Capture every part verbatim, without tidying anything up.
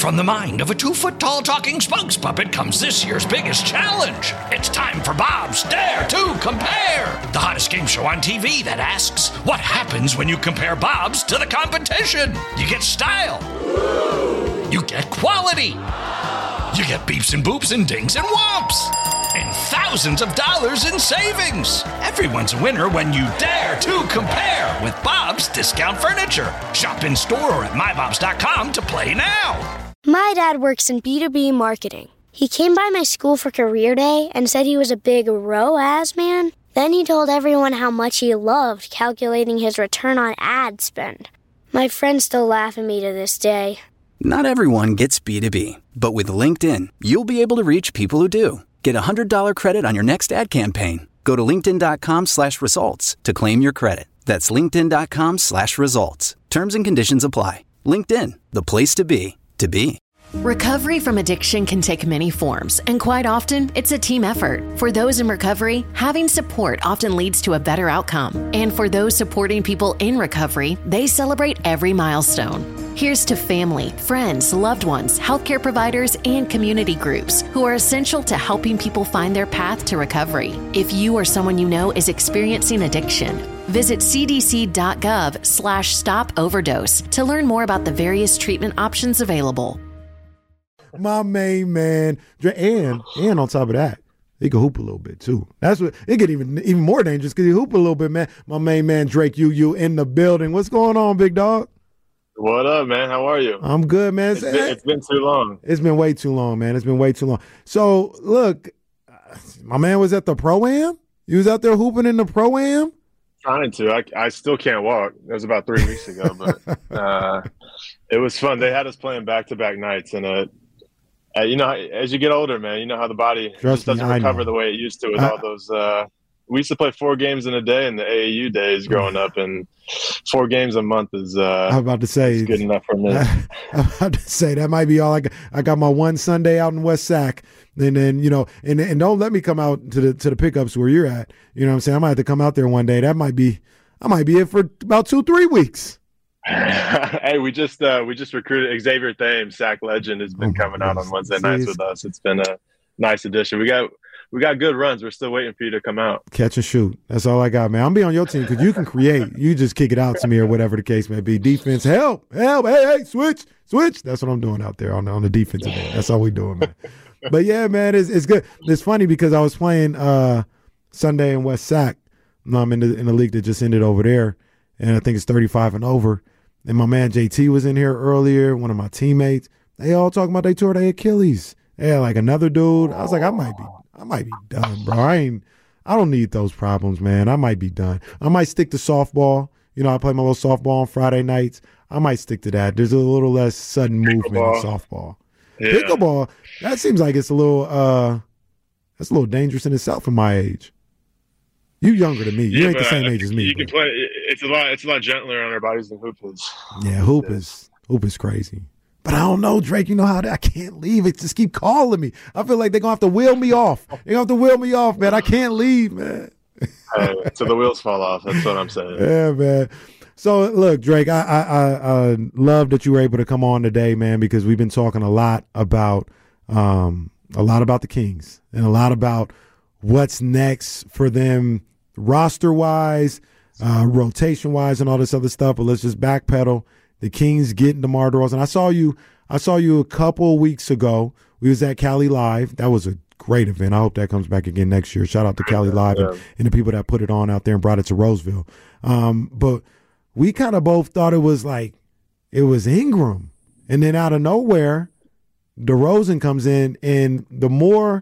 From the mind of a two-foot-tall talking spokes puppet comes this year's biggest challenge. It's time for Bob's Dare to Compare, the hottest game show on T V that asks, what happens when you compare Bobs to the competition? You get style. You get quality. You get beeps and boops and dings and whomps. And thousands of dollars in savings. Everyone's a winner when you dare to compare with Bob's Discount Furniture. Shop in store or at my bobs dot com to play now. My dad works in B two B marketing. He came by my school for career day and said he was a big R O A S man. Then he told everyone how much he loved calculating his return on ad spend. My friends still laugh at me to this day. Not everyone gets B two B, but with LinkedIn, you'll be able to reach people who do. Get a one hundred dollars credit on your next ad campaign. Go to linkedin.com slash results to claim your credit. That's linkedin.com slash results. Terms and conditions apply. LinkedIn, the place to be, to be. Recovery from addiction can take many forms, and quite often, it's a team effort. For those in recovery, having support often leads to a better outcome. And for those supporting people in recovery, they celebrate every milestone. Here's to family, friends, loved ones, healthcare providers, and community groups who are essential to helping people find their path to recovery. If you or someone you know is experiencing addiction, visit cdc.gov slash stop overdose to learn more about the various treatment options available. My main man, and and on top of that, he can hoop a little bit too. That's what it get even even more dangerous because he hoop a little bit, man. My main man Drake U U in the building. What's going on, big dog? What up, man? How are you? I'm good, man. It's been, it's been too long. It's been way too long, man. It's been way too long. So look, my man was at the Pro-Am. You was out there hooping in the Pro-Am. Trying to. I, I still can't walk. That was about three weeks ago, but uh, it was fun. They had us playing back-to-back nights, and uh, uh, you know, as you get older, man, you know how the body Trust just doesn't me, recover the way it used to with I, all those. Uh, we used to play four games in a day in the A A U days growing up, and four games a month is. Uh, I'm about to say good enough for me. I, I'm about to say that might be all I got. I got my one Sunday out in West Sac, and then you know, and and don't let me come out to the to the pickups where you're at. You know what I'm saying? I might have to come out there one day. That might be. I might be it for about two three weeks. Hey, we just uh, we just recruited Xavier Thames, Sac legend, has been oh coming goodness. out on Wednesday nights with us. It's been a nice addition. We got we got good runs. We're still waiting for you to come out. Catch and shoot. That's all I got, man. I'm be on your team because you can create. You just kick it out to me or whatever the case may be. Defense, help, help, hey, hey, switch, switch. That's what I'm doing out there on the, on the defensive end. That's all we doing, man. But yeah, man, it's it's good. It's funny because I was playing uh, Sunday in West Sac. I'm in the in the league that just ended over there, and I think it's thirty-five and over. And my man J T was in here earlier, one of my teammates. They all talking about they tore their Achilles. Yeah, like another dude. I was like, I might be, I might be done, bro. I ain't, I don't need those problems, man. I might be done. I might stick to softball. You know, I play my little softball on Friday nights. I might stick to that. There's a little less sudden movement in softball. Yeah. Pickleball, that seems like it's a little, uh, that's a little dangerous in itself at my age. You younger than me. You yeah, ain't the same age as me. You can play. It's a lot. It's a lot gentler on our bodies than hoop is. Yeah, hoop is hoop is crazy. But I don't know, Drake. You know how that, I can't leave. It just keep calling me. I feel like they're gonna have to wheel me off. They're gonna have to wheel me off, man. I can't leave, man. Hey, so the wheels fall off. That's what I'm saying. Yeah, man. So look, Drake. I I, I I love that you were able to come on today, man, because we've been talking a lot about um a lot about the Kings and a lot about what's next for them. Roster-wise, uh, rotation-wise, and all this other stuff, but let's just backpedal. The Kings getting DeMar DeRozan. I saw you. I saw you a couple weeks ago. We was at Cali Live. That was a great event. I hope that comes back again next year. Shout out to Cali Live and, and the people that put it on out there and brought it to Roseville. Um, but we kind of both thought it was like it was Ingram, and then out of nowhere, DeRozan comes in, and the more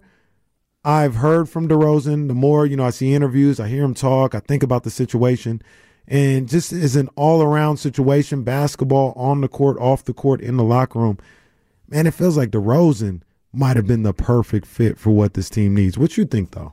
I've heard from DeRozan, the more, you know, I see interviews, I hear him talk, I think about the situation, and just is an all-around situation, basketball, on the court, off the court, in the locker room. Man, it feels like DeRozan might have been the perfect fit for what this team needs. What you think, though?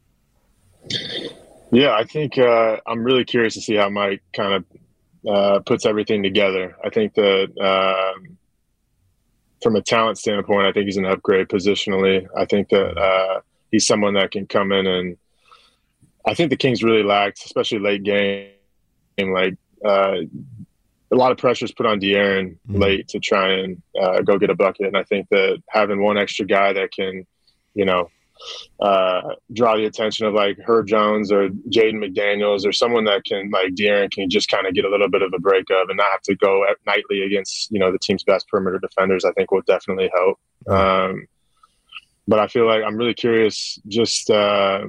Yeah, I think uh, I'm really curious to see how Mike kind of uh, puts everything together. I think that uh, from a talent standpoint, I think he's an upgrade positionally. I think that uh, – he's someone that can come in, and I think the Kings really lacked, especially late game, like uh, a lot of pressure is put on De'Aaron mm-hmm. late to try and uh, go get a bucket. And I think that having one extra guy that can, you know, uh, draw the attention of like Herb Jones or Jaden McDaniels or someone that can like De'Aaron can just kind of get a little bit of a break of and not have to go nightly against, you know, the team's best perimeter defenders, I think will definitely help. Um, but I feel like I'm really curious just, uh,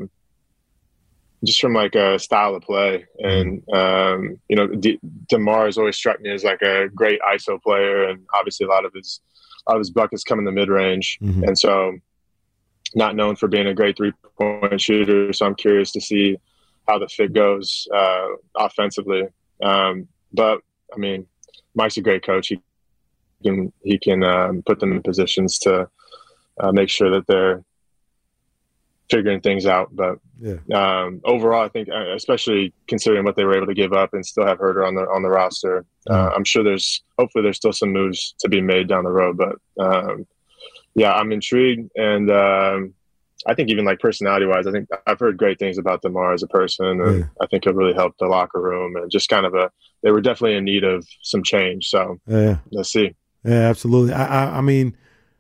just from like a style of play. And, um, you know, D- DeMar has always struck me as like a great I S O player. And obviously a lot of his, a lot of his buckets come in the mid range. Mm-hmm. And so, not known for being a great three-point shooter, so I'm curious to see how the fit goes uh, offensively. Um, but I mean, Mike's a great coach. He can he can um, put them in positions to uh, make sure that they're figuring things out. But yeah. um, overall, I think, especially considering what they were able to give up and still have Herder on the on the roster, mm-hmm. uh, I'm sure there's hopefully there's still some moves to be made down the road. But um, yeah, I'm intrigued, and um, I think even like personality-wise, I think I've heard great things about DeMar as a person, and yeah. I think he'll really help the locker room and just kind of a. They were definitely in need of some change, so yeah. let's see. Yeah, absolutely. I, I, I mean,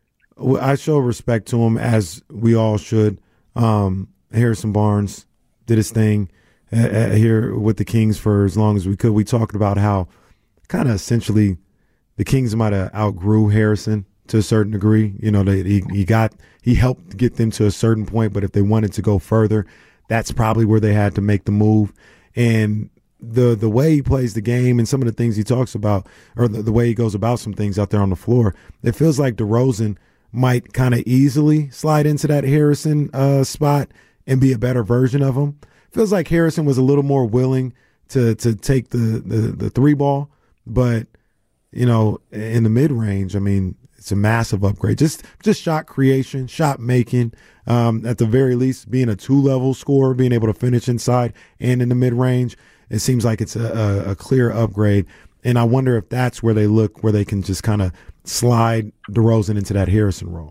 I show respect to him as we all should. Um, Harrison Barnes did his thing uh, uh, here with the Kings for as long as we could. We talked about how kind of essentially the Kings might have outgrew Harrison to a certain degree. You know, they, he, he got he helped get them to a certain point, but if they wanted to go further, that's probably where they had to make the move. And the the way he plays the game and some of the things he talks about, or the, the way he goes about some things out there on the floor, it feels like DeRozan might kind of easily slide into that Harrison uh, spot and be a better version of him. Feels like Harrison was a little more willing to to take the the, the three ball, but you know, in the mid range, I mean, it's a massive upgrade. Just just shot creation, shot making, um, at the very least, being a two-level scorer, being able to finish inside and in the mid-range. It seems like it's a, a, a clear upgrade. And I wonder if that's where they look, where they can just kind of slide DeRozan into that Harrison role.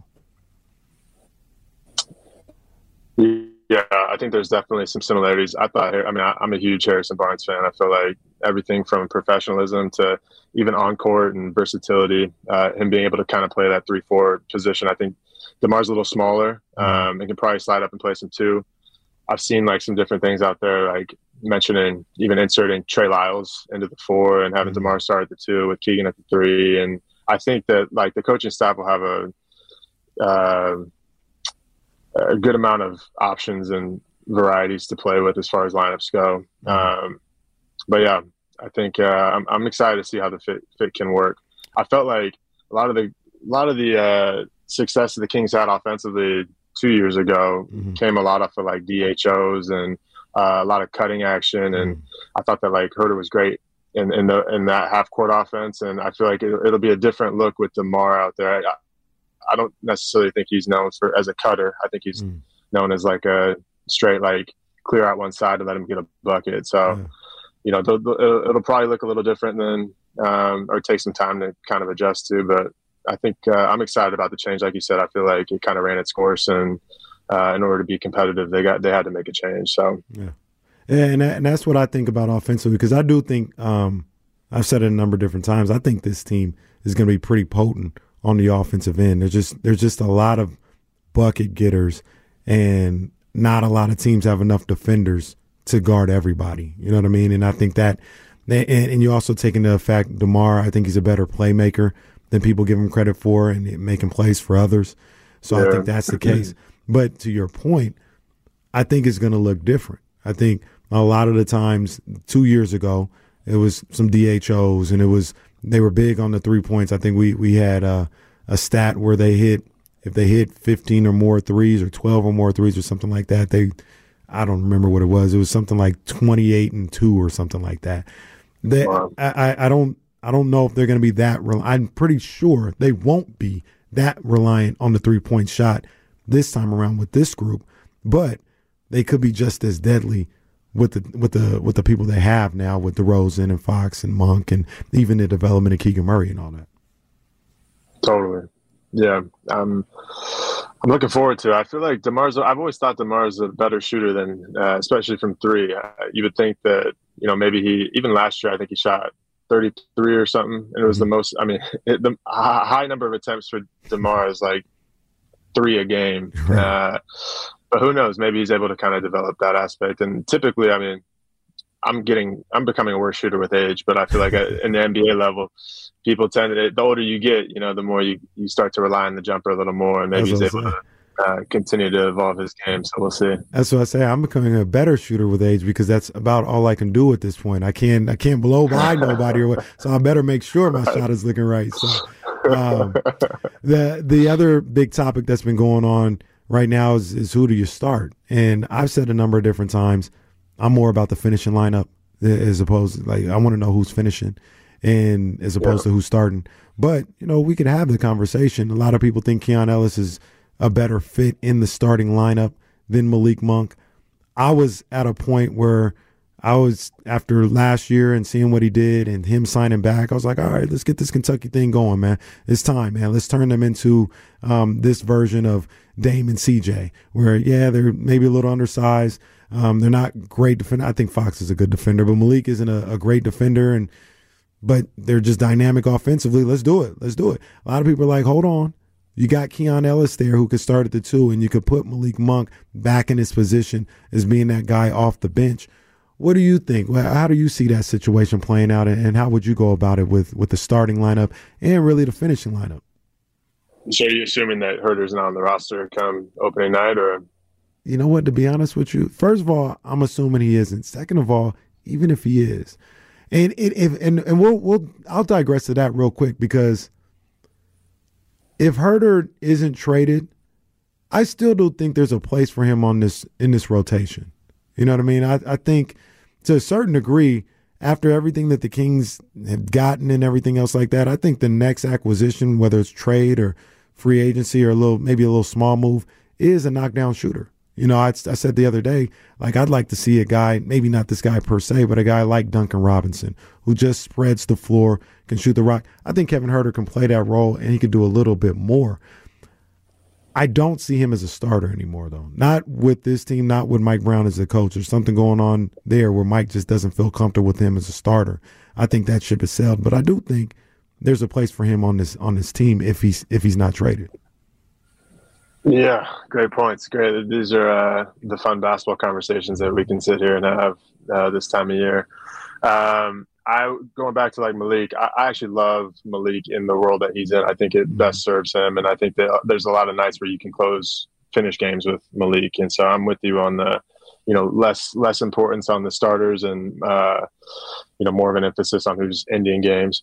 Yeah, I think there's definitely some similarities. I thought, I mean, I, I'm a huge Harrison Barnes fan. I feel like everything from professionalism to even on court and versatility, uh, him being able to kind of play that three four position. I think DeMar's a little smaller um, and can probably slide up and play some two. I've seen like some different things out there, like mentioning even inserting Trey Lyles into the four and having DeMar start at the two with Keegan at the three. And I think that like the coaching staff will have a uh, a good amount of options and varieties to play with as far as lineups go. Um, but yeah, I think uh, I'm, I'm excited to see how the fit, fit can work. I felt like a lot of the a lot of the uh, success that the Kings had offensively two years ago mm-hmm. came a lot off of like D H Os and uh, a lot of cutting action. And mm-hmm. I thought that like Herder was great in in, the, in that half court offense. And I feel like it, it'll be a different look with DeMar out there. I, I don't necessarily think he's known for as a cutter. I think he's mm. known as like a straight, like clear out one side and let him get a bucket. So, yeah. you know, th- th- it'll, it'll probably look a little different than, um, or take some time to kind of adjust to. But I think uh, I'm excited about the change. Like you said, I feel like it kind of ran its course, and uh, in order to be competitive, they got they had to make a change. So, yeah, yeah, and that, and that's what I think about offensively, because I do think um, I've said it a number of different times. I think this team is going to be pretty potent on the offensive end. There's just there's just a lot of bucket getters, and not a lot of teams have enough defenders to guard everybody. You know what I mean? And I think that, and, and you also take into effect DeMar. I think he's a better playmaker than people give him credit for, and making plays for others. So yeah. I think that's the case. But to your point, I think it's going to look different. I think a lot of the times, two years ago, it was some D H Os, and it was they were big on the three points. I think we we had a, a stat where they hit if they hit fifteen or more threes or twelve or more threes or something like that. They I don't remember what it was. It was something like twenty-eight and two or something like that. They, wow. I, I don't I don't know if they're going to be that. Re- I'm pretty sure they won't be that reliant on the three point shot this time around with this group, but they could be just as deadly with the with the with the people they have now with DeRozan and Fox and Monk, and even the development of Keegan Murray and all that. Totally, yeah. Um, I'm looking forward to it. I feel like DeMar's. I've always thought DeMar's a better shooter than, uh, especially from three. Uh, you would think that you know maybe he even last year I think he shot thirty-three or something, and it was the most. I mean, it, the high number of attempts for DeMar is like three a game. Right. Uh, but who knows? Maybe he's able to kind of develop that aspect. And typically, I mean, I'm getting, I'm becoming a worse shooter with age. But I feel like in the N B A level, people tend to, the older you get, you know, the more you, you start to rely on the jumper a little more, and maybe he's able to uh, continue to evolve his game. So we'll see. That's what I say. I'm becoming a better shooter with age because that's about all I can do at this point. I can't, I can't blow by nobody or what. So I better make sure my shot is looking right. So um, the the other big topic that's been going on right now is, is who do you start? And I've said a number of different times, I'm more about the finishing lineup as opposed to, like, I want to know who's finishing and as opposed yeah. to who's starting. But, you know, we could have the conversation. A lot of people think Keon Ellis is a better fit in the starting lineup than Malik Monk. I was at a point where I was, after last year and seeing what he did and him signing back, I was like, all right, let's get this Kentucky thing going, man. It's time, man. Let's turn them into um, this version of Dame and C J, where, yeah, they're maybe a little undersized. Um, they're not great defender. I think Fox is a good defender, but Malik isn't a, a great defender, and but they're just dynamic offensively. Let's do it. Let's do it. A lot of people are like, hold on. You got Keon Ellis there who could start at the two, and you could put Malik Monk back in his position as being that guy off the bench. What do you think? How do you see that situation playing out, and how would you go about it with, with the starting lineup and really the finishing lineup? So are you assuming that Huerter's not on the roster come opening night, or? You know what, to be honest with you, first of all, I'm assuming he isn't. Second of all, even if he is, and it, if and, and we'll we'll I'll digress to that real quick, because if Huerter isn't traded, I still do think there's a place for him on this in this rotation. You know what I mean? I, I think to a certain degree, after everything that the Kings have gotten and everything else like that, I think the next acquisition, whether it's trade or free agency or a little maybe a little small move, is a knockdown shooter. You know, I, I said the other day, like, I'd like to see a guy, maybe not this guy per se, but a guy like Duncan Robinson, who just spreads the floor, can shoot the rock. I think Kevin Huerter can play that role, and he could do a little bit more. I don't see him as a starter anymore, though. Not with this team, not with Mike Brown as the coach. There's something going on there where Mike just doesn't feel comfortable with him as a starter. I think that ship has sailed, but I do think there's a place for him on this on this team if he's if he's not traded. Yeah, great points. Great. These are uh, the fun basketball conversations that we can sit here and have uh, this time of year. Um, I going back to like Malik, I, I actually love Malik in the role that he's in. I think it best serves him, and I think that there's a lot of nights where you can close finish games with Malik. And so I'm with you on the, you know, less less importance on the starters and uh, you know, more of an emphasis on who's ending games.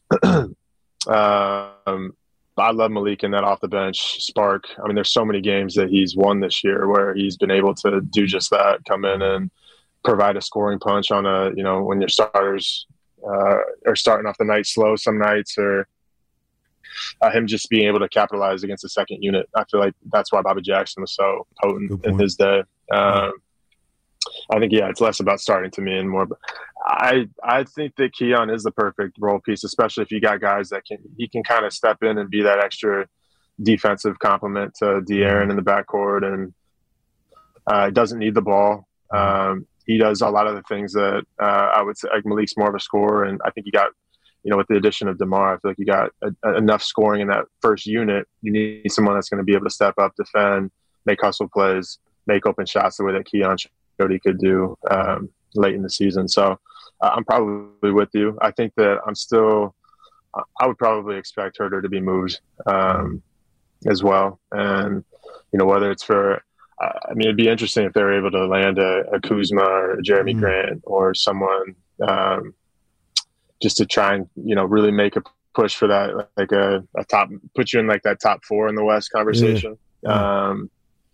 um, I love Malik in that off the bench spark. I mean, there's so many games that he's won this year where he's been able to do just that, come in and provide a scoring punch on a, you know, when your starters uh, are starting off the night slow some nights, or uh, him just being able to capitalize against the second unit. I feel like that's why Bobby Jackson was so potent in his day. Um, I think, yeah, it's less about starting to me and more. But I I think that Keon is the perfect role piece, especially if you got guys that can he can kind of step in and be that extra defensive complement to De'Aaron in the backcourt, and uh, doesn't need the ball. Um, he does a lot of the things that uh, I would say, like Malik's more of a scorer, and I think you got, you know, with the addition of DeMar, I feel like you got a, a, enough scoring in that first unit. You need someone that's going to be able to step up, defend, make hustle plays, make open shots the way that Keon showed he could do um, late in the season. So uh, I'm probably with you. I think that I'm still – I would probably expect Huerter to be moved um, as well. And, you know, whether it's for – I mean, it'd be interesting if they were able to land a, a Kuzma or a Jeremy mm-hmm. Grant or someone um, just to try and, you know, really make a push for that, like a, a top, put you in like that top four in the West conversation. Yeah. Yeah. Um,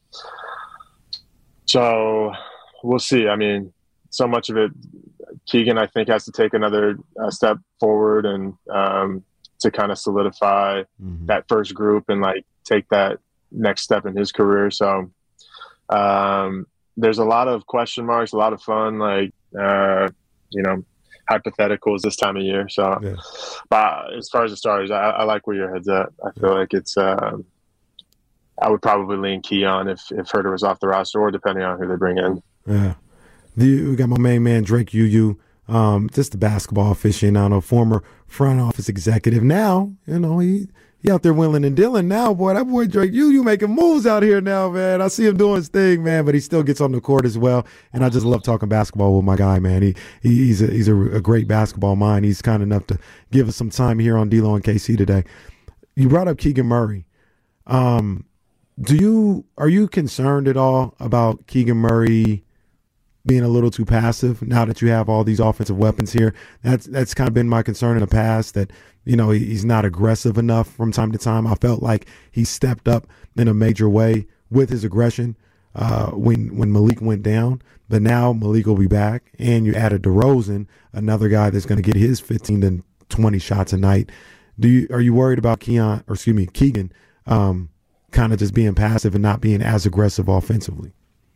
so we'll see. I mean, so much of it, Keegan, I think, has to take another uh, step forward and um, to kind of solidify mm-hmm. that first group and like take that next step in his career. So, Um, there's a lot of question marks, a lot of fun, like, uh, you know, hypotheticals this time of year. So, yeah. But as far as the starters, I, I like where your head's at. I feel yeah. like it's, um, I would probably lean Keon if, if Huerter was off the roster, or depending on who they bring in. Yeah. The, we got my main man, Drake Yu Yu, um, just a basketball aficionado, former front office executive. Now, you know, he he out there willing and dealing now, boy. That boy Drake, you you making moves out here now, man. I see him doing his thing, man, but he still gets on the court as well. And I just love talking basketball with my guy, man. He, he he's a, he's a, a great basketball mind. He's kind enough to give us some time here on D-Lo and K C today. You brought up Keegan Murray. Um, do you are you concerned at all about Keegan Murray being a little too passive now that you have all these offensive weapons here? That's that's kind of been my concern in the past, that, you know, he's not aggressive enough from time to time. I felt like he stepped up in a major way with his aggression uh, when when Malik went down. But now Malik will be back, and you added DeRozan, another guy that's going to get his fifteen to twenty shots a night. Do you are you worried about Keon, or excuse me, Keegan, um, kind of just being passive and not being as aggressive offensively?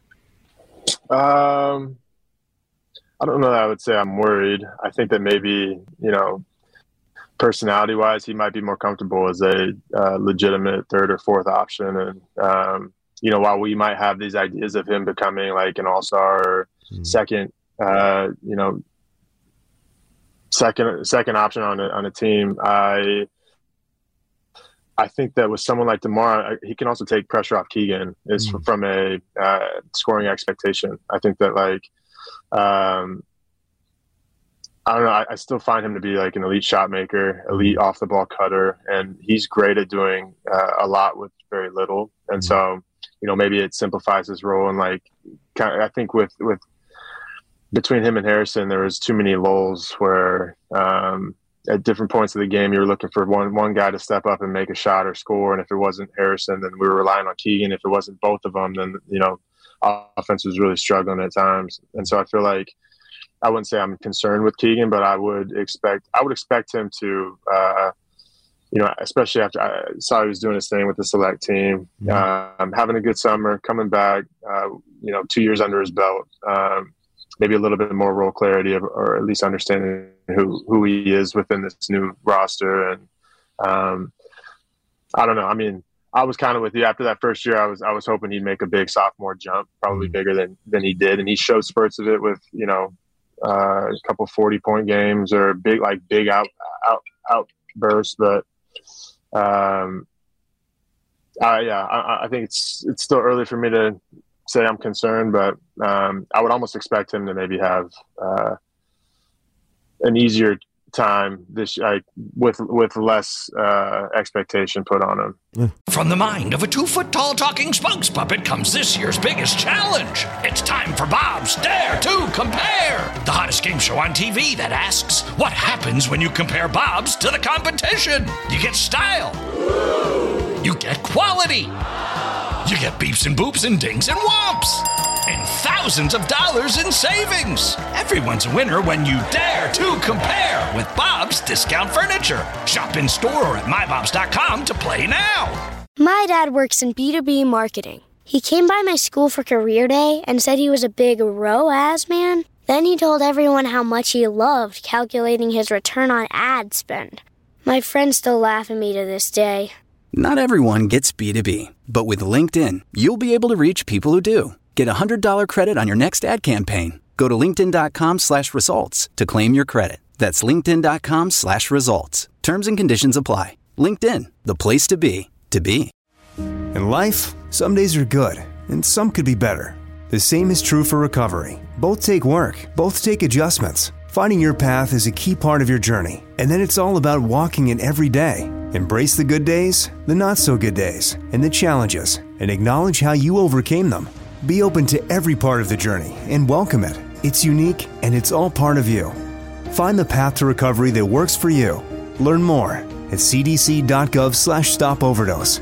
Um, I don't know that I would say I'm worried. I think that maybe, you know, personality-wise, he might be more comfortable as a uh, legitimate third or fourth option. And, um, you know, while we might have these ideas of him becoming like an all-star or mm-hmm. second, uh, you know, second second option on a, on a team, I I think that with someone like DeMar, he can also take pressure off Keegan is mm-hmm. from a uh, scoring expectation. I think that, like, um, I don't know, I, I still find him to be like an elite shot maker, elite off the ball cutter, and he's great at doing uh, a lot with very little. And mm-hmm. so, you know, maybe it simplifies his role. And like, kind of, I think with, with between him and Harrison, there was too many lulls where um, at different points of the game, you were looking for one, one guy to step up and make a shot or score. And if it wasn't Harrison, then we were relying on Keegan. If it wasn't both of them, then, you know, offense was really struggling at times. And so I feel like, I wouldn't say I'm concerned with Keegan, but I would expect I would expect him to, uh, you know, especially after I saw he was doing his thing with the select team, yeah. um, having a good summer, coming back, uh, you know, two years under his belt, um, maybe a little bit more role clarity, of, or at least understanding who who he is within this new roster. And um, I don't know. I mean, I was kind of with you after that first year. I was I was hoping he'd make a big sophomore jump, probably mm-hmm. bigger than than he did, and he showed spurts of it with, you know. Uh, a couple forty point games or big, like big out, out, outbursts. But, um, uh, yeah, I, I think it's, it's still early for me to say I'm concerned, but, um, I would almost expect him to maybe have, uh, an easier time this, like with, with less, uh, expectation put on him. Yeah. From the mind of a two-foot-tall talking spokes puppet comes this year's biggest challenge. It's time for Bob's Dare to Compare, the hottest game show on T V that asks, what happens when you compare Bob's to the competition? You get style. You get quality. You get beeps and boops and dings and whomps. And thousands of dollars in savings. Everyone's a winner when you dare to compare with Bob's Discount Furniture. Shop in store or at my bobs dot com to play now. My dad works in B two B marketing. He came by my school for career day and said he was a big R O A S man. Then he told everyone how much he loved calculating his return on ad spend. My friends still laugh at me to this day. Not everyone gets B two B, but with LinkedIn, you'll be able to reach people who do. Get a one hundred dollars credit on your next ad campaign. Go to linkedin.com slash results to claim your credit. That's linkedin.com slash results. Terms and conditions apply. LinkedIn, the place to be, to be. In life, some days are good, and some could be better. The same is true for recovery. Both take work, both take adjustments. Finding your path is a key part of your journey, and then it's all about walking it every day. Embrace the good days, the not-so-good days, and the challenges, and acknowledge how you overcame them. Be open to every part of the journey and welcome it. It's unique and it's all part of you. Find the path to recovery that works for you. Learn more at cdc.gov slash stop overdose.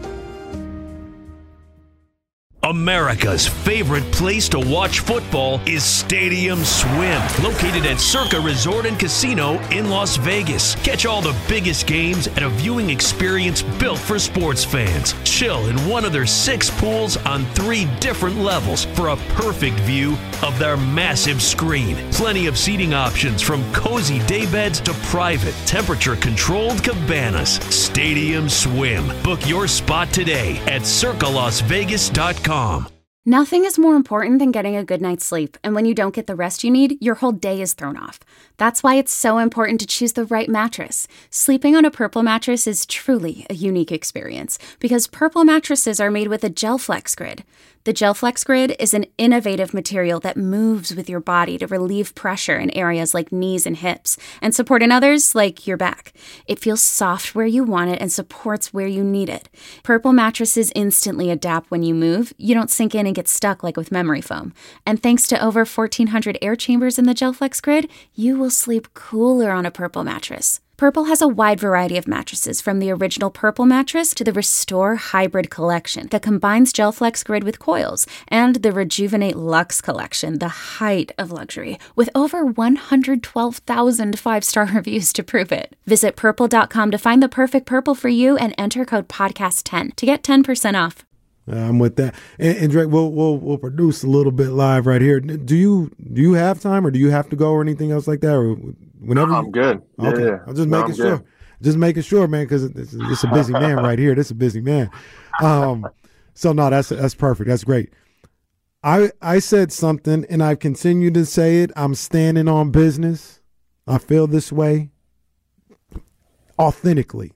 America's favorite place to watch football is Stadium Swim, located at Circa Resort and Casino in Las Vegas. Catch all the biggest games at a viewing experience built for sports fans. Chill in one of their six pools on three different levels for a perfect view of their massive screen. Plenty of seating options from cozy daybeds to private, temperature-controlled cabanas. Stadium Swim. Book your spot today at circa las vegas dot com. Nothing is more important than getting a good night's sleep, and when you don't get the rest you need, your whole day is thrown off. That's why it's so important to choose the right mattress. Sleeping on a Purple mattress is truly a unique experience because Purple mattresses are made with a GelFlex Grid. The GelFlex Grid is an innovative material that moves with your body to relieve pressure in areas like knees and hips and support in others like your back. It feels soft where you want it and supports where you need it. Purple mattresses instantly adapt when you move. You don't sink in and get stuck like with memory foam. And thanks to over fourteen hundred air chambers in the GelFlex Grid, you will sleep cooler on a Purple mattress. Purple has a wide variety of mattresses, from the original Purple mattress to the Restore Hybrid collection that combines GelFlex Grid with coils, and the Rejuvenate Luxe collection, the height of luxury, with over one hundred twelve thousand five-star reviews to prove it. Visit purple dot com to find the perfect Purple for you and enter code podcast ten to get ten percent off. Uh, I'm with that. And, and Drake, we'll, we'll we'll produce a little bit live right here. Do you do you have time, or do you have to go, or anything else like that? Or whenever no, I'm you, good. Okay, yeah, I'm just no, making I'm sure. Good. Just making sure, man, because it's, it's a busy man right here. This is a busy man. Um, so no, that's that's perfect. That's great. I I said something, and I've continued to say it. I'm standing on business. I feel this way authentically.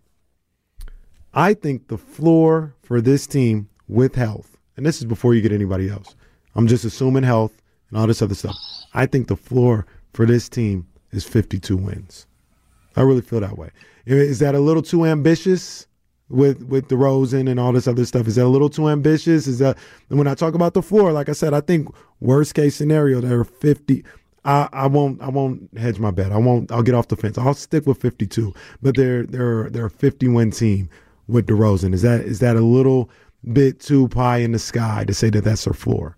I think the floor for this team with health, and this is before you get anybody else, I'm just assuming health and all this other stuff. I think the floor for this team is fifty-two wins. I really feel that way. Is that a little too ambitious with with DeRozan and all this other stuff? Is that a little too ambitious? Is that, when I talk about the floor, like I said, I think worst case scenario, there are fifty. I, I won't I won't hedge my bet. I won't. I'll get off the fence. I'll stick with fifty-two. But they're they're they're a fifty win team with DeRozan. Is that is that a little bit too pie in the sky to say that that's their floor?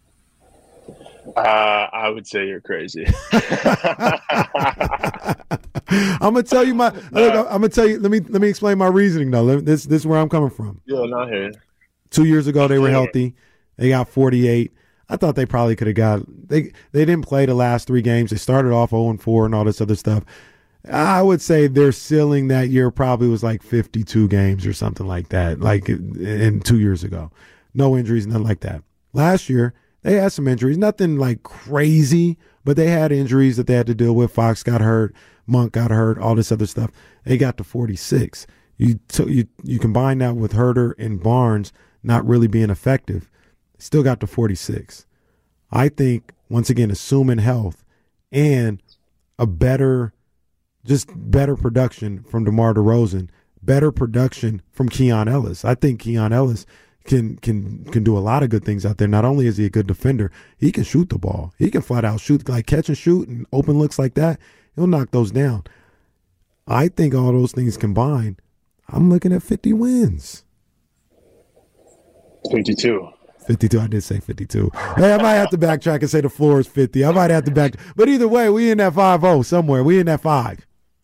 Uh, I would say you're crazy. I'm gonna tell you my. Look, I'm gonna tell you. Let me let me explain my reasoning though. Let, this this is where I'm coming from. Yeah, not here. Two years ago, they were healthy. They got forty-eight. I thought they probably could have got. They they didn't play the last three games. They started off oh and four and all this other stuff. I would say their ceiling that year probably was like fifty-two games or something like that. Like in two years ago, no injuries, nothing like that. Last year they had some injuries, nothing like crazy, but they had injuries that they had to deal with. Fox got hurt, Monk got hurt, all this other stuff. They got to forty-six. You t- you you combine that with Herter and Barnes not really being effective, still got to forty-six. I think once again, assuming health and a better. Just better production from DeMar DeRozan, better production from Keon Ellis. I think Keon Ellis can can can do a lot of good things out there. Not only is he a good defender, he can shoot the ball. He can flat out shoot, like catch and shoot and open looks like that. He'll knock those down. I think all those things combined, I'm looking at fifty wins. fifty-two. fifty-two. I did say fifty-two. Hey, I might have to backtrack and say the floor is fifty. I might have to back. But either way, we in that five oh somewhere. We in that five.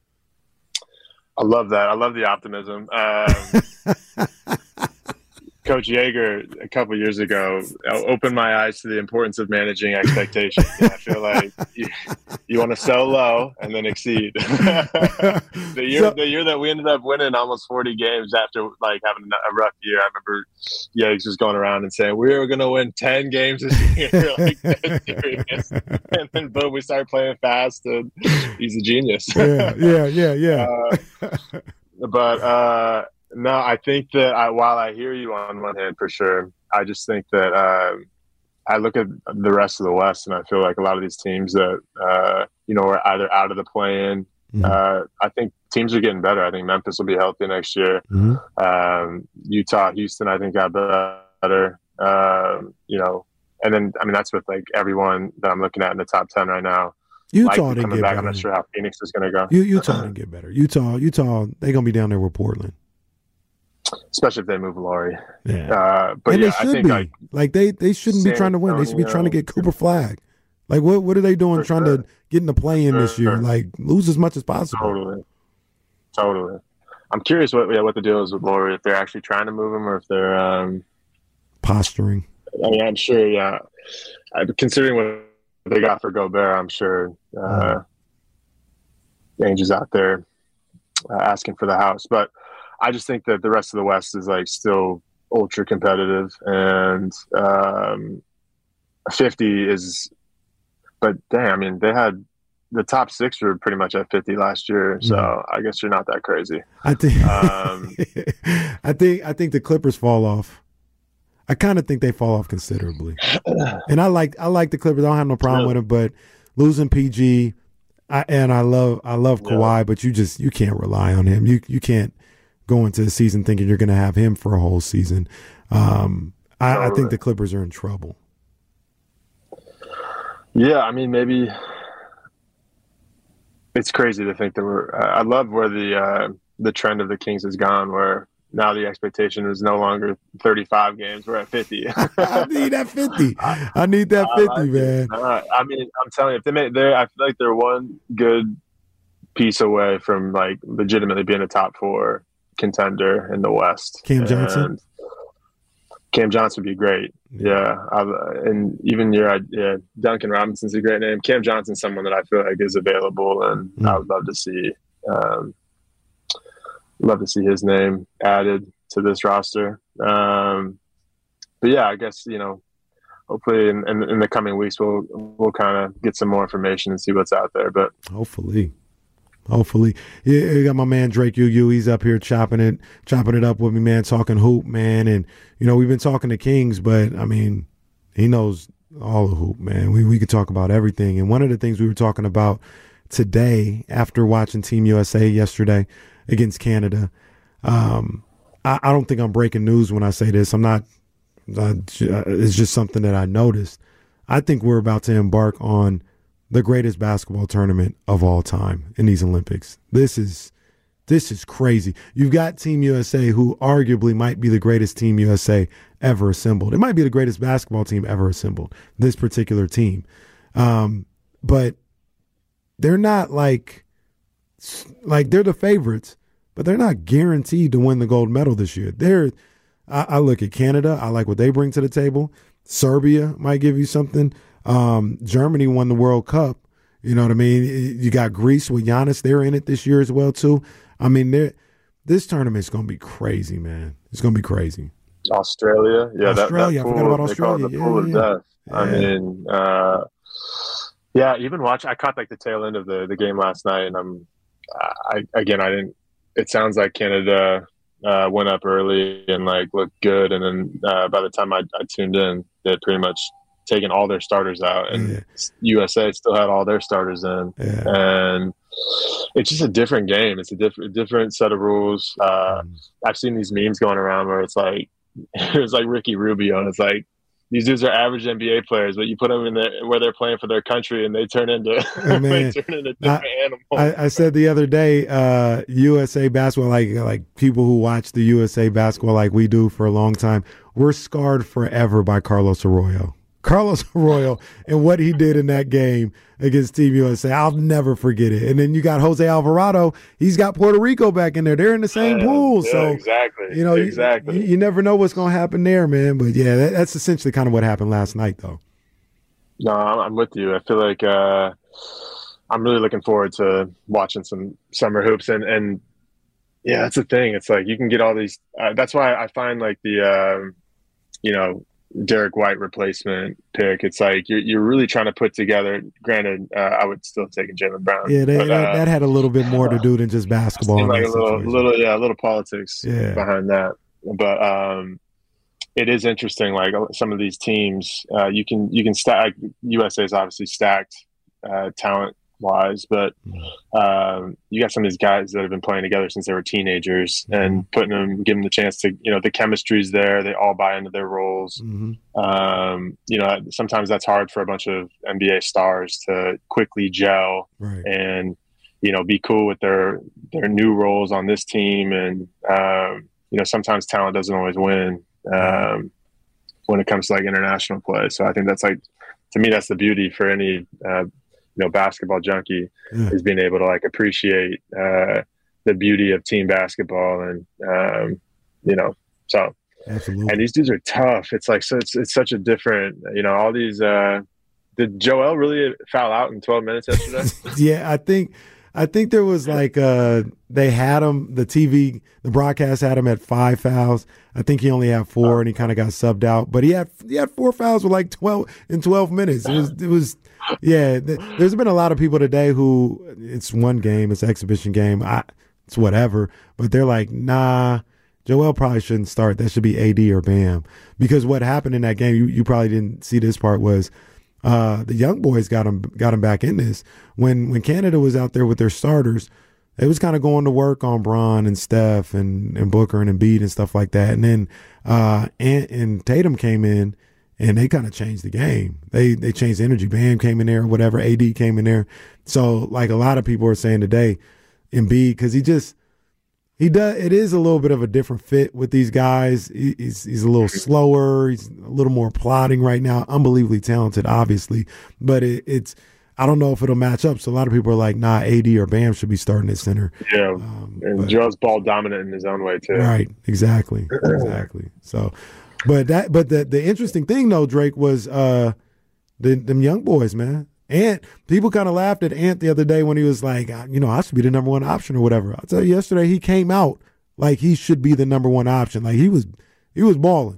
I love that. I love the optimism. Um, Coach Yeager, a couple years ago, opened my eyes to the importance of managing expectations. I feel like you, you want to sell low and then exceed. the year, so, the year that we ended up winning almost forty games after like having a rough year, I remember Yeager was going around and saying we were going to win ten games this year, like serious. And then boom, we started playing fast, and he's a genius. yeah, yeah, yeah, yeah. uh, but. uh No, I think that I, while I hear you on one hand for sure, I just think that uh, I look at the rest of the West and I feel like a lot of these teams that, uh, you know, are either out of the play-in. Mm-hmm. Uh, I think teams are getting better. I think Memphis will be healthy next year. Mm-hmm. Um, Utah, Houston, I think got better. Um, you know, and then, I mean, that's with like everyone that I'm looking at in the top ten right now. Utah didn't get back. better. I'm not sure how Phoenix is going to go. U- Utah didn't get better. Utah, Utah, they're going to be down there with Portland. Especially if they move Laurie. Yeah. Uh, but and yeah, they should I think be. like, like they, they shouldn't be trying to win. They should be trying to get Cooper Flag. Like what what are they doing For trying sure. to get in the play in this year? Sure. Like lose as much as possible. Totally. Totally. I'm curious what yeah, what the deal is with Laurie, if they're actually trying to move him or if they're um, posturing. I mean, I'm sure, yeah. I, considering what they got for Gobert, I'm sure uh, mm. Ainge is out there uh, asking for the house. But I just think that the rest of the West is like still ultra competitive, and um, fifty is. But damn, I mean, they had the top six were pretty much at fifty last year, so mm. I guess you're not that crazy. I think. Um, I think. I think the Clippers fall off. I kind of think they fall off considerably, and I like. I like the Clippers. I don't have no problem yeah. with it, but losing P G, I, and I love. I love Kawhi, yeah. but you just you can't rely on him. You you can't go into the season thinking you're going to have him for a whole season. Um, I, I think the Clippers are in trouble. Yeah, I mean, maybe it's crazy to think that we're. Uh, I love where the uh, the trend of the Kings has gone, where now the expectation is no longer thirty-five games; we're at fifty. I need that fifty. I need that fifty, I like man. Uh, I mean, I'm telling you, if they make, they, I feel like they're one good piece away from like legitimately being a top four contender in the West. Cam Johnson. And Cam Johnson would be great. Yeah. I, and even your, yeah, Duncan Robinson's a great name. Cam Johnson's someone that I feel like is available, and mm. I would love to see, um, love to see his name added to this roster. Um, but yeah, I guess, you know, hopefully in, in, in the coming weeks, we'll, we'll kind of get some more information and see what's out there. But hopefully. Hopefully. Yeah, you got my man Drake U U. He's up here chopping it, chopping it up with me, man, talking hoop, man. And, you know, we've been talking to Kings, but, I mean, he knows all the hoop, man. We we could talk about everything. And one of the things we were talking about today after watching Team U S A yesterday against Canada, um, I, I don't think I'm breaking news when I say this. I'm not uh, – it's just something that I noticed. I think we're about to embark on the greatest basketball tournament of all time in these Olympics. This is this is crazy. You've got Team U S A, who arguably might be the greatest Team U S A ever assembled. It might be the greatest basketball team ever assembled, this particular team. Um, but they're not like, like they're the favorites, but they're not guaranteed to win the gold medal this year. They're, I, I look at Canada. I like what they bring to the table. Serbia might give you something. Um, Germany won the World Cup. You know what I mean? You got Greece with Giannis. They're in it this year as well, too. I mean, this tournament's going to be crazy, man. It's going to be crazy. Australia. Yeah, Australia. That, that pool, I forgot about Australia. The yeah, pool yeah. of death. Yeah. I mean, uh, yeah, even watch, I caught like the tail end of the, the game last night, and I'm, I, again, I didn't, it sounds like Canada uh, went up early and like looked good. And then uh, by the time I, I tuned in, they had pretty much taken all their starters out, and yeah. U S A still had all their starters in. Yeah. And it's just a different game. It's a different, different set of rules. Uh, mm. I've seen these memes going around where it's like, it's like Ricky Rubio, and it's like, these dudes are average N B A players, but you put them in the, where they're playing for their country, and they turn into, oh, they turn into different I, animals. I, I said the other day, uh, U S A basketball, like like people who watch the U S A basketball like we do for a long time, we're scarred forever by Carlos Arroyo. Carlos Arroyo and what he did in that game against Team U S A. I'll never forget it. And then you got Jose Alvarado. He's got Puerto Rico back in there. They're in the same yeah, pool. Yeah, so exactly. You know, exactly. You, you never know what's going to happen there, man. But yeah, that, that's essentially kind of what happened last night, though. No, I'm with you. I feel like uh, I'm really looking forward to watching some summer hoops. And, and yeah, that's the thing. It's like you can get all these. Uh, that's why I find like the, uh, you know, Derek White replacement pick. It's like you're you're really trying to put together. Granted, uh, I would still take a Jaylen Brown. Yeah, they, but, that, uh, that had a little bit more to do than just basketball. In like that a little, situation. little, yeah, a little politics yeah. behind that. But um, it is interesting. Like some of these teams, uh, you can you can stack. U S A is obviously stacked uh, talent wise, but um, you got some of these guys that have been playing together since they were teenagers, and putting them, giving them the chance to, you know, the chemistry's there. They all buy into their roles. Mm-hmm. Um, you know, sometimes that's hard for a bunch of N B A stars to quickly gel right. and, you know, be cool with their, their new roles on this team. And, um, you know, sometimes talent doesn't always win um, when it comes to like international play. So I think that's like, to me, that's the beauty for any, uh, you know, basketball junkie yeah. is being able to like appreciate uh, the beauty of team basketball. And, um, you know, so, Absolutely. And these dudes are tough. It's like, so it's, it's such a different, you know, all these, uh, did Joel really foul out in twelve minutes yesterday? yeah, I think, I think there was like uh, they had him. The T V, the broadcast had him at five fouls. I think he only had four, and he kind of got subbed out. But he had he had four fouls with like twelve in twelve minutes. It was it was yeah. Th- there's been a lot of people today who it's one game, it's an exhibition game. I, it's whatever, but they're like, nah. Joel probably shouldn't start. That should be A D or Bam. Because what happened in that game, you, you probably didn't see this part, was uh, the young boys got him got him back in this. When when Canada was out there with their starters, it was kind of going to work on Bron and Steph and, and Booker and Embiid and stuff like that. And then uh, and, and Tatum came in, and they kind of changed the game. They they changed the energy. Bam came in there or whatever. A D came in there. So like a lot of people are saying today, Embiid, because he just – He does. It is a little bit of a different fit with these guys. He's he's a little slower. He's a little more plodding right now. Unbelievably talented, obviously, but it, it's. I don't know if it'll match up. So a lot of people are like, "Nah, A D or Bam should be starting at center." Yeah, um, and but, Joel's ball dominant in his own way too. Right. Exactly. Exactly. So, but that. But the the interesting thing though, Drake, was uh, the them young boys, man. Ant, people kind of laughed at Ant the other day when he was like, you know, I should be the number one option or whatever. I'll tell you, yesterday he came out like he should be the number one option. Like he was, he was balling.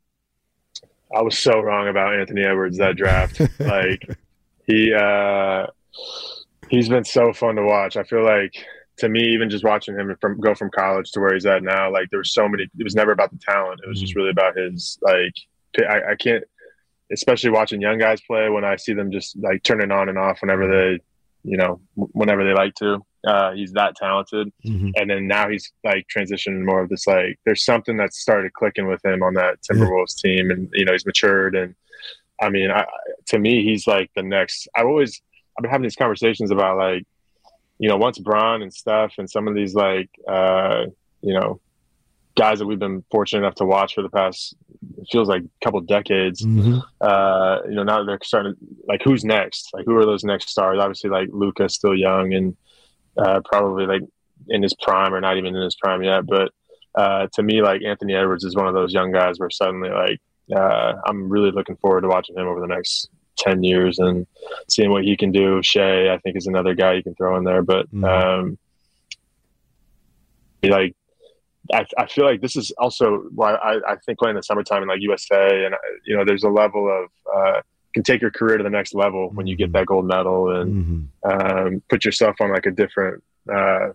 I was so wrong about Anthony Edwards that draft. like he, uh, he's been so fun to watch. I feel like, to me, even just watching him from go from college to where he's at now, like there were so many. It was never about the talent. It was just really about his like. I, I can't. Especially watching young guys play, when I see them just like turning on and off whenever they, you know, whenever they like to. Uh, he's that talented. Mm-hmm. And then now he's like transitioning more of this, like there's something that started clicking with him on that Timberwolves yeah. team. And, you know, he's matured. And I mean, I, to me, he's like the next, I've always, I've been having these conversations about like, you know, once Bron and Steph and some of these like, uh, you know, guys that we've been fortunate enough to watch for the past, it feels like a couple decades. Mm-hmm. Uh, you know, now they're starting to, like, who's next? Like, who are those next stars? Obviously, like Luka's still young and uh, probably like in his prime or not even in his prime yet. But uh, to me, like Anthony Edwards is one of those young guys where suddenly, like, uh, I'm really looking forward to watching him over the next ten years and seeing what he can do. Shea, I think, is another guy you can throw in there. But mm-hmm. um, like, I, I feel like this is also why I, I think playing in the summertime in like U S A and, you know, there's a level of uh, can take your career to the next level when you get that gold medal and mm-hmm. um, put yourself on like a different, uh, I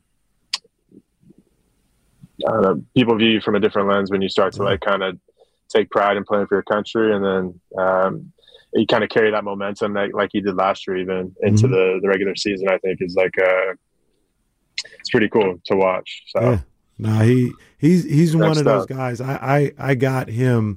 don't know, people view you from a different lens when you start to like kind of take pride in playing for your country. And then um, you kind of carry that momentum that like you did last year, even into mm-hmm. the, the regular season, I think is like, uh, it's pretty cool to watch. So. Yeah. No, he he's he's one of those guys. I, I, I got him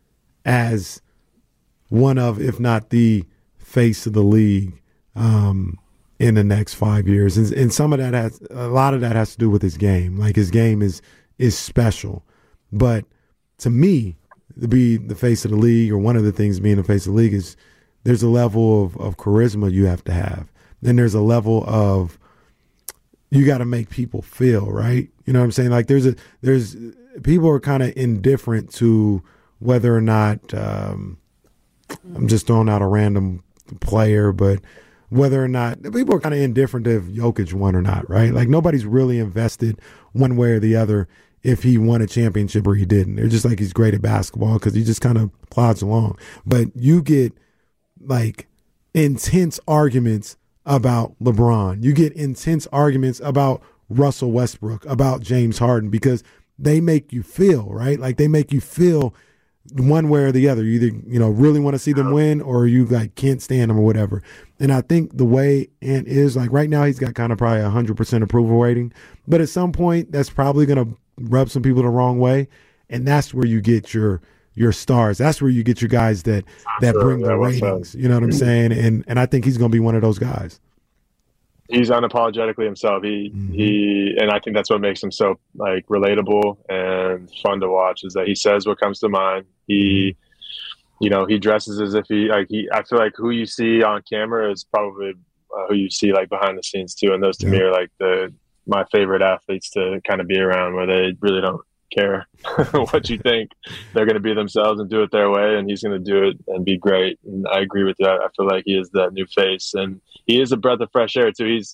as one of, if not the face of the league um, in the next five years, and, and some of that has a lot of that has to do with his game. Like his game is is special, but to me, to be the face of the league, or one of the things being the face of the league, is there's a level of, of charisma you have to have. Then there's a level of you got to make people feel right. You know what I'm saying? Like there's a there's people are kind of indifferent to whether or not um, I'm just throwing out a random player, but whether or not people are kind of indifferent to if Jokic won or not, right? Like nobody's really invested one way or the other if he won a championship or he didn't. They're just like he's great at basketball because he just kind of plods along. But you get like intense arguments about LeBron. You get intense arguments about Russell Westbrook, about James Harden, because they make you feel, right? Like they make you feel one way or the other. You either, you know, really want to see them win or you like can't stand them or whatever. And I think the way Ant is, like right now he's got kind of probably a hundred percent approval rating, but at some point that's probably going to rub some people the wrong way. And that's where you get your, your stars. That's where you get your guys that, that bring the ratings. You know what I'm saying? And, and I think he's going to be one of those guys. He's unapologetically himself. He mm-hmm. he, and I think that's what makes him so like relatable and fun to watch. Is that he says what comes to mind. He, you know, he dresses as if he like he. I feel like who you see on camera is probably uh, who you see like behind the scenes too. And those to yeah. me are like the my favorite athletes to kind of be around, where they really don't care what you think. They're going to be themselves and do it their way, and he's going to do it and be great. And I agree with that. I feel like he is that new face, and he is a breath of fresh air too. He's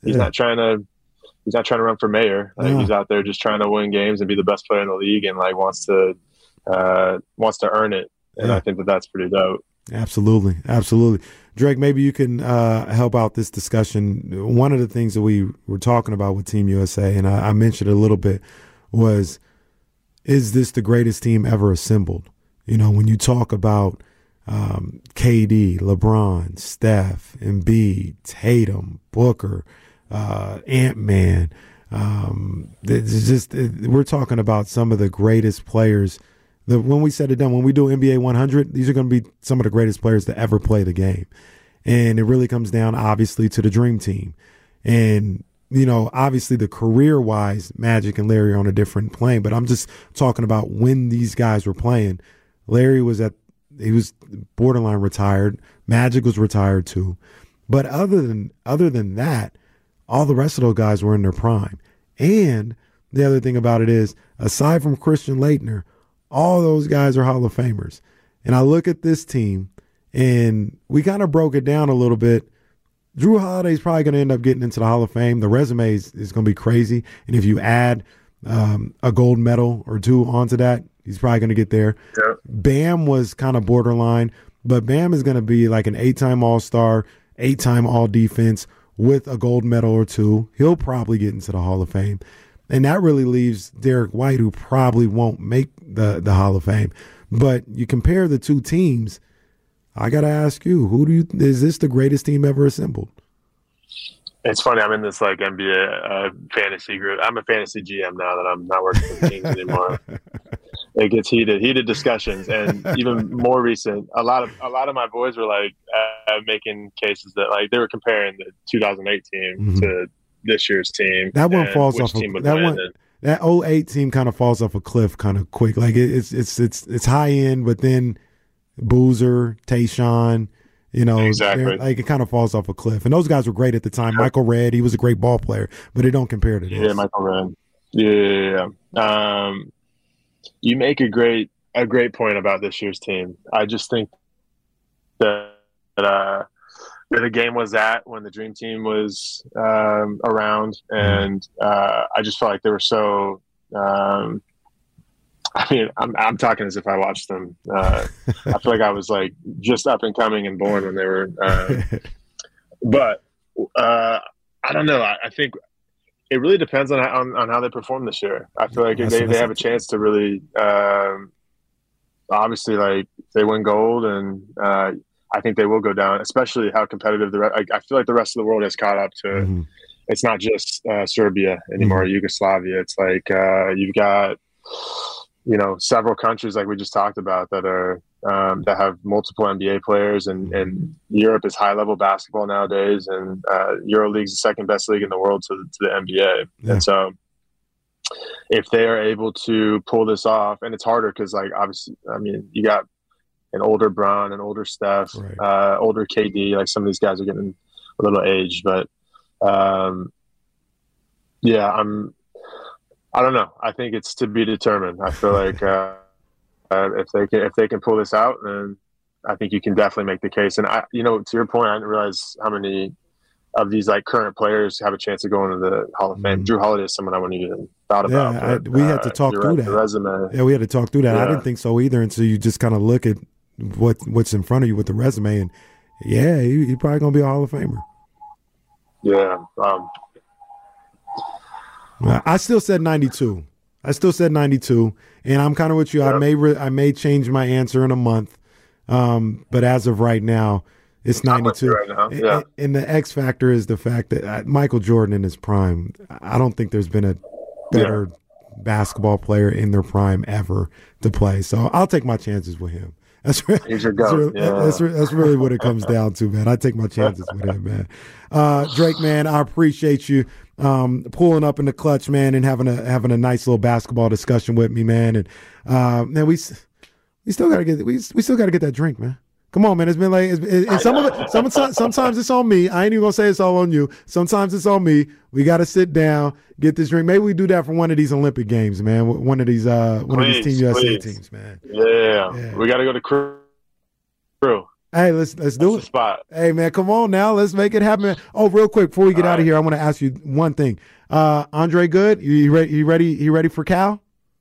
he's Yeah. not trying to he's not trying to run for mayor. Like, No. He's out there just trying to win games and be the best player in the league, and like wants to uh, wants to earn it. And Yeah. I think that that's pretty dope. Absolutely. Absolutely. Drake, maybe you can uh, help out this discussion. One of the things that we were talking about with Team U S A, and I, I mentioned it a little bit, was, is this the greatest team ever assembled? You know, when you talk about um, K D, LeBron, Steph, Embiid, Tatum, Booker, uh, Ant-Man, um, it's just it, we're talking about some of the greatest players. The, when we said it done, when we do N B A one hundred, these are going to be some of the greatest players to ever play the game. And it really comes down, obviously, to the Dream Team. And, you know, obviously the career-wise, Magic and Larry are on a different plane. But I'm just talking about when these guys were playing. Larry was at, he was borderline retired. Magic was retired too. But other than other than that, all the rest of those guys were in their prime. And the other thing about it is, aside from Christian Laettner, all those guys are Hall of Famers. And I look at this team, and we kind of broke it down a little bit. Jrue Holiday's probably going to end up getting into the Hall of Fame. The resume is, is going to be crazy. And if you add um, a gold medal or two onto that, he's probably going to get there. Yeah. Bam was kind of borderline, but Bam is going to be like an eight-time All-Star, eight-time All-Defense with a gold medal or two. He'll probably get into the Hall of Fame. And that really leaves Derek White, who probably won't make the, the Hall of Fame. But you compare the two teams, I got to ask you, who do you is this the greatest team ever assembled? It's funny. I'm in this like N B A uh, fantasy group. I'm a fantasy G M now that I'm not working for the Kings anymore. It gets heated, heated discussions, and even more recent. A lot of a lot of my boys were like uh, making cases that like they were comparing the two thousand eight team Mhm. to this year's team. That one and falls which off. team A, would that win. one, And that oh eight team kind of falls off a cliff, kind of quick. Like it, it's it's it's it's high end, but then Boozer, Tayshaun, you know, Exactly. they're- like it kind of falls off a cliff. And those guys were great at the time. Michael Redd, he was a great ball player, but it don't compare to this. Yeah, Michael Redd. Yeah, yeah, yeah. Um, you make a great a great point about this year's team. I just think that uh, where the game was at when the Dream Team was um, around, and uh, I just felt like they were so. Um, I mean, I'm I'm talking as if I watched them. Uh, I feel like I was like just up and coming and born when they were. Uh, but uh, I don't know. I, I think it really depends on, on on how they perform this year. I feel like if That's- they, they have a chance to really, um, obviously, like they win gold, and uh, I think they will go down. Especially how competitive the. Re- I, I feel like the rest of the world has caught up to. Mhm. It's not just uh, Serbia anymore, Mm-hmm. Yugoslavia. It's like uh, you've got, you know, several countries like we just talked about that are um, that have multiple N B A players, and, and Europe is high level basketball nowadays, and uh, EuroLeague's the second best league in the world to, to the N B A. Yeah. And so, if they are able to pull this off, and it's harder because, like, obviously, I mean, you got an older Bron, an older Steph, Right. uh, older K D. Like some of these guys are getting a little aged, but um, yeah, I'm. I don't know. I think it's to be determined. I feel like uh, uh, if they can if they can pull this out, then I think you can definitely make the case. And I, you know, to your point, I didn't realize how many of these like current players have a chance to go into the Hall of Fame. Mhm. Jrue Holiday is someone I wouldn't even thought Yeah, about. I- but, we had to uh, talk the through re- that. The resume. Yeah, we had to talk through that. I Yeah. didn't think so either. And so you just kind of look at what what's in front of you with the resume, and yeah, he, he probably gonna be a Hall of Famer. Yeah. Um, Uh, I still said ninety-two. I still said ninety-two, and I'm kind of with you. I Yep. may re- I may change my answer in a month, um, but as of right now, it's I'm with ninety-two. you right now, And- yeah. And the X factor is the fact that uh, Michael Jordan in his prime. I don't think there's been a better basketball player in their prime ever to play. So I'll take my chances with him. That's re- He's your that's, goat. really, Yeah. that's, re- that's really what it comes down to, man. I take my chances with him, man. Uh, Drake, man, I appreciate you um, pulling up in the clutch, man, and having a having a nice little basketball discussion with me, man. And uh, man, we s- we still gotta get we we still gotta get that drink, man. Come on, man. It's been like, it's, it, and some of it, sometimes, sometimes it's on me. I ain't even gonna say it's all on you. Sometimes it's on me. We got to sit down, get this drink. Maybe we do that for one of these Olympic games, man. One of these, uh, one Please, of these Team U S A please. teams, man. Yeah. Yeah. We got to go to crew. crew. Hey, let's let's do That's it. the spot. Hey, man, come on now. Let's make it happen. Oh, real quick, before we get All out of right. here, I want to ask you one thing. Uh, Andre Good, you, you ready? You ready? You ready for Cal?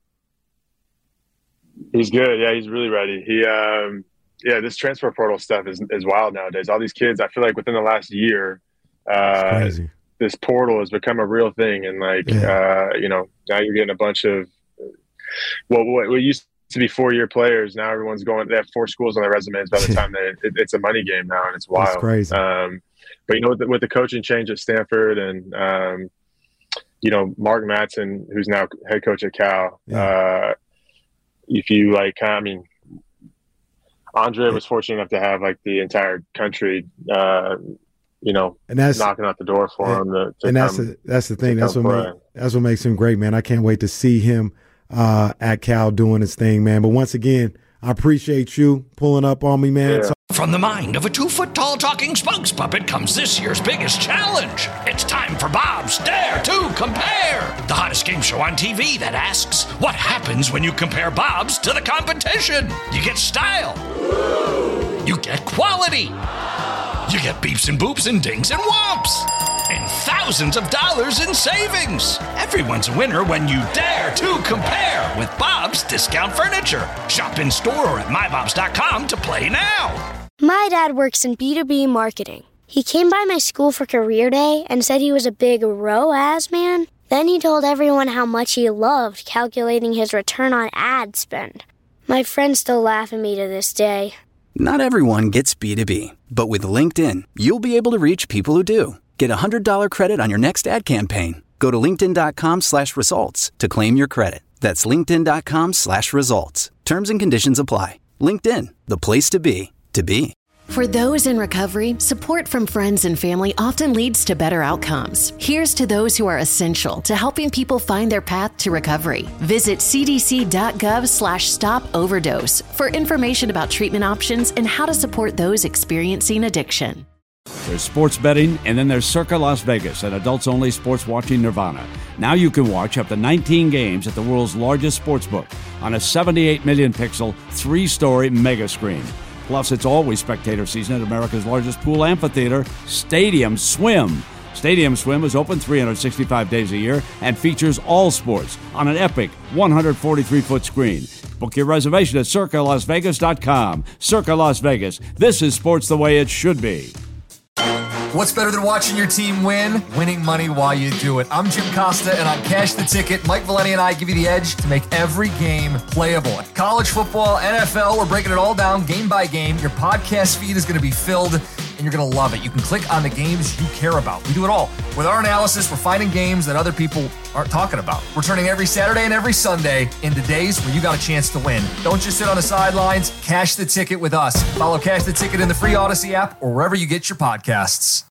He's good. Yeah, he's really ready. He, um, yeah, this transfer portal stuff is is wild nowadays. All these kids, I feel like within the last year, uh, Crazy. this portal has become a real thing. And like, Yeah. uh, you know, now you're getting a bunch of well, what, what used to be four year players. Now everyone's going. They have four schools on their resumes by the time they. It, it's a money game now, and it's wild. That's crazy. Um, but you know, with the, with the coaching change at Stanford and um, you know, Mark Madsen, who's now head coach at Cal. Yeah. Uh, if you like, I mean, Andre was fortunate enough to have like the entire country, uh, you know, And that's knocking out the door for and, him. To, to and that's come, the, that's the thing. to That's what come make, play. that's what makes him great, man. I can't wait to see him uh, at Cal doing his thing, man. But once again, I appreciate you pulling up on me, man. Yeah. So- From the mind of a two-foot-tall talking spokes puppet comes this year's biggest challenge. It's time for Bob's Dare to Compare, the hottest game show on T V that asks, what happens when you compare Bob's to the competition? You get style. You get quality. You get beeps and boops and dings and whomps. And thousands of dollars in savings. Everyone's a winner when you dare to compare with Bob's Discount Furniture. Shop in store or at my bobs dot com to play now. My dad works in B two B marketing. He came by my school for career day and said he was a big R O A S man. Then he told everyone how much he loved calculating his return on ad spend. My friends still laugh at me to this day. Not everyone gets B two B, but with LinkedIn, you'll be able to reach people who do. Get a one hundred dollars credit on your next ad campaign. Go to linkedin.com slash results to claim your credit. That's linkedin.com slash results. Terms and conditions apply. LinkedIn, the place to be, to be. For those in recovery, support from friends and family often leads to better outcomes. Here's to those who are essential to helping people find their path to recovery. Visit cdc.gov slash stop overdose for information about treatment options and how to support those experiencing addiction. There's sports betting, and then there's Circa Las Vegas, an adults-only sports watching nirvana. Now you can watch up to nineteen games at the world's largest sports book on a seventy-eight million pixel, three-story mega screen. Plus, it's always spectator season at America's largest pool amphitheater, Stadium Swim. Stadium Swim is open three hundred sixty-five days a year and features all sports on an epic one hundred forty-three foot screen. Book your reservation at circa las vegas dot com. Circa Las Vegas. This is sports the way it should be. What's better than watching your team win? Winning money while you do it. I'm Jim Costa, and on Cash the Ticket, Mike Valenti and I give you the edge to make every game playable. College football, N F L, we're breaking it all down game by game. Your podcast feed is going to be filled, and you're going to love it. You can click on the games you care about. We do it all. With our analysis, we're finding games that other people aren't talking about. We're turning every Saturday and every Sunday into days where you got a chance to win. Don't just sit on the sidelines. Cash the Ticket with us. Follow Cash the Ticket in the free Odyssey app or wherever you get your podcasts.